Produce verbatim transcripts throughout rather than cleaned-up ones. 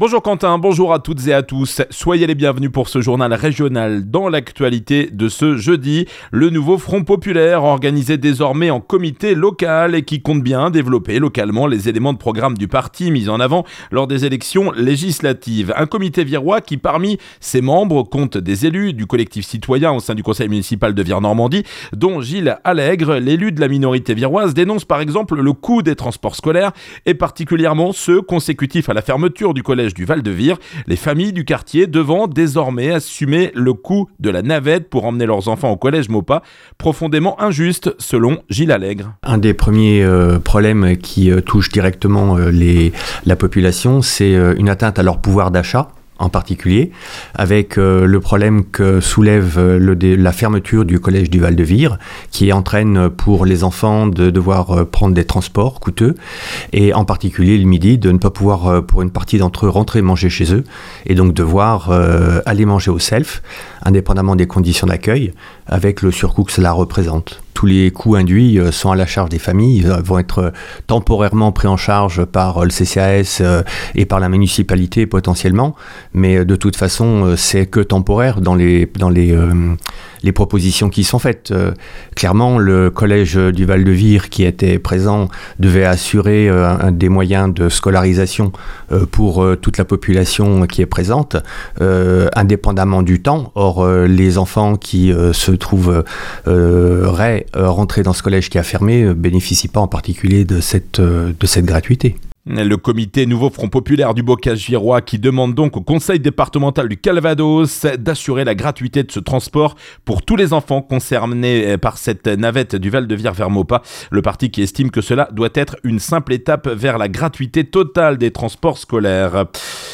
Bonjour Quentin, bonjour à toutes et à tous. Soyez les bienvenus pour ce journal régional. Dans l'actualité de ce jeudi, le nouveau Front populaire organisé désormais en comité local et qui compte bien développer localement les éléments de programme du parti mis en avant lors des élections législatives. Un comité virois qui parmi ses membres compte des élus du collectif citoyen au sein du conseil municipal de Vire-Normandie, dont Gilles Allègre, l'élu de la minorité viroise, dénonce par exemple le coût des transports scolaires et particulièrement ceux consécutifs à la fermeture du collège du Val-de-Vire, les familles du quartier devant désormais assumer le coût de la navette pour emmener leurs enfants au collège Maupas, profondément injuste selon Gilles Allègre. Un des premiers euh, problèmes qui euh, touche directement euh, les, la population, c'est euh, une atteinte à leur pouvoir d'achat, en particulier, avec euh, le problème que soulève euh, le dé- la fermeture du collège du Val-de-Vire, qui entraîne pour les enfants de devoir euh, prendre des transports coûteux, et en particulier le midi, de ne pas pouvoir, euh, pour une partie d'entre eux, rentrer manger chez eux, et donc devoir euh, aller manger au self, indépendamment des conditions d'accueil, avec le surcoût que cela représente. Tous les coûts induits sont à la charge des familles, ils vont être temporairement pris en charge par le C C A S et par la municipalité potentiellement, mais de toute façon c'est que temporaire dans les, dans les, euh, les propositions qui sont faites. Euh, clairement, le collège du Val-de-Vire qui était présent devait assurer euh, un, des moyens de scolarisation euh, pour euh, toute la population qui est présente, euh, indépendamment du temps. Or, euh, les enfants qui euh, se trouvent euh, Euh, rentrer dans ce collège qui a fermé ne euh, bénéficie pas en particulier de cette, euh, de cette gratuité. Le comité Nouveau Front populaire du bocage virois qui demande donc au conseil départemental du Calvados d'assurer la gratuité de ce transport pour tous les enfants concernés par cette navette du Val-de-Vire vers Maupas. Le parti qui estime que cela doit être une simple étape vers la gratuité totale des transports scolaires.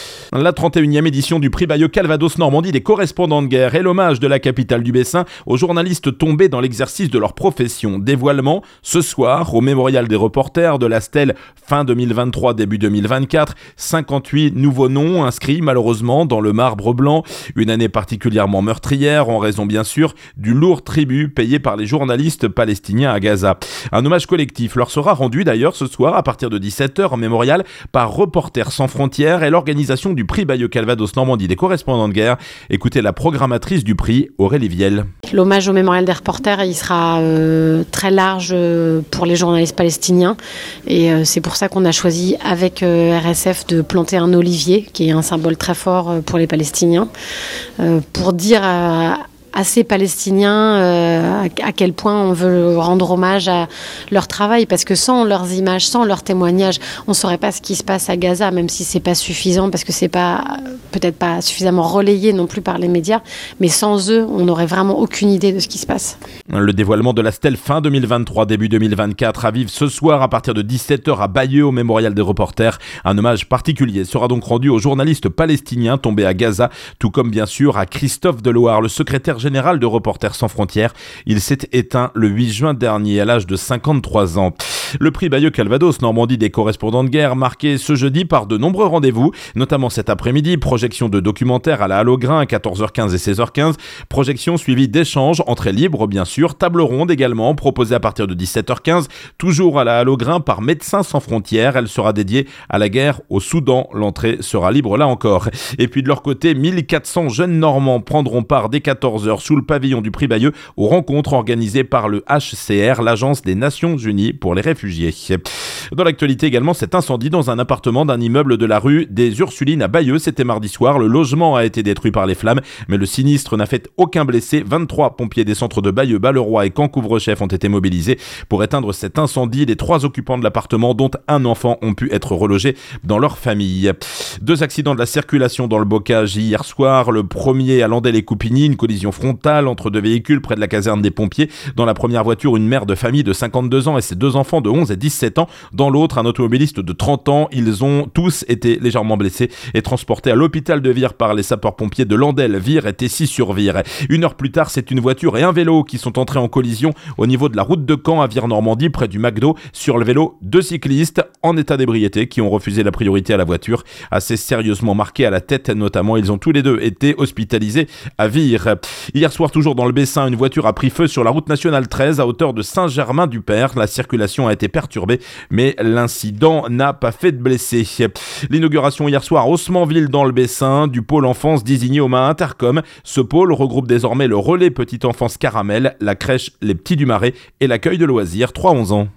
La trente et unième édition du prix Bayeux Calvados Normandie des correspondants de guerre est l'hommage de la capitale du Bessin aux journalistes tombés dans l'exercice de leur profession. Dévoilement ce soir au mémorial des reporters de la Stèle fin deux mille vingt-trois, début deux mille vingt-quatre. cinquante-huit nouveaux noms inscrits malheureusement dans le marbre blanc. Une année particulièrement meurtrière en raison bien sûr du lourd tribut payé par les journalistes palestiniens à Gaza. Un hommage collectif leur sera rendu d'ailleurs ce soir à partir de dix-sept heures en mémorial par Reporters sans frontières et l'organisation du du prix Bayeux Calvados Normandie des correspondants de guerre. Écoutez la programmatrice du prix, Aurélie Viel. L'hommage au mémorial des reporters, il sera euh, très large euh, pour les journalistes palestiniens et euh, c'est pour ça qu'on a choisi avec euh, R S F de planter un olivier qui est un symbole très fort euh, pour les Palestiniens euh, pour dire à à ces Palestiniens euh, à quel point on veut rendre hommage à leur travail, parce que sans leurs images, sans leurs témoignages, on ne saurait pas ce qui se passe à Gaza, même si c'est pas suffisant, parce que c'est pas peut-être pas suffisamment relayé non plus par les médias, mais sans eux, on n'aurait vraiment aucune idée de ce qui se passe. Le dévoilement de la Stèle fin deux mille vingt-trois, début deux mille vingt-quatre à vivre ce soir à partir de dix-sept heures à Bayeux au mémorial des reporters. Un hommage particulier sera donc rendu aux journalistes palestiniens tombés à Gaza, tout comme bien sûr à Christophe Deloire, le secrétaire général de Reporters sans frontières. Il s'est éteint le huit juin dernier à l'âge de cinquante-trois ans. Le prix Bayeux Calvados Normandie des correspondants de guerre marqué ce jeudi par de nombreux rendez-vous, notamment cet après-midi, projection de documentaires à la Halle aux Grains à quatorze heures quinze et seize heures quinze, projection suivie d'échanges, entrée libre bien sûr, table ronde également proposée à partir de dix-sept heures quinze, toujours à la Halle aux Grains par Médecins sans frontières. Elle sera dédiée à la guerre au Soudan. L'entrée sera libre là encore. Et puis de leur côté, mille quatre cents jeunes Normands prendront part dès quatorze heures sous le pavillon du prix Bayeux aux rencontres organisées par le H C R, l'Agence des Nations Unies pour les réfugiés. Dans l'actualité également, cet incendie dans un appartement d'un immeuble de la rue des Ursulines à Bayeux, c'était mardi soir. Le logement a été détruit par les flammes, mais le sinistre n'a fait aucun blessé. vingt-trois pompiers des centres de Bayeux, Balleroy et Caen-Couvre-Chef ont été mobilisés pour éteindre cet incendie. Les trois occupants de l'appartement, dont un enfant, ont pu être relogés dans leur famille. Deux accidents de la circulation dans le bocage hier soir. Le premier à Landais-les-Coupigny, une collision frontale entre deux véhicules près de la caserne des pompiers. Dans la première voiture, une mère de famille de cinquante-deux ans et ses deux enfants de onze et dix-sept ans. Dans l'autre, un automobiliste de trente ans. Ils ont tous été légèrement blessés et transportés à l'hôpital de Vire par les sapeurs-pompiers de Landel, Vire et Tessy-sur-Vire. Une heure plus tard, c'est une voiture et un vélo qui sont entrés en collision au niveau de la route de Caen à Vire-Normandie, près du McDo. Sur le vélo, deux cyclistes en état d'ébriété qui ont refusé la priorité à la voiture, assez sérieusement marqués à la tête notamment. Ils ont tous les deux été hospitalisés à Vire. Hier soir, toujours dans le Bessin, une voiture a pris feu sur la route nationale treize à hauteur de Saint-Germain-du-Père. La circulation a été été perturbé, mais l'incident n'a pas fait de blessés. L'inauguration hier soir à Haussmanville dans le Bessin du pôle enfance désigné aux mains Intercom. Ce pôle regroupe désormais le relais petite enfance Caramel, la crèche Les Petits du Marais et l'accueil de loisirs trois à onze ans.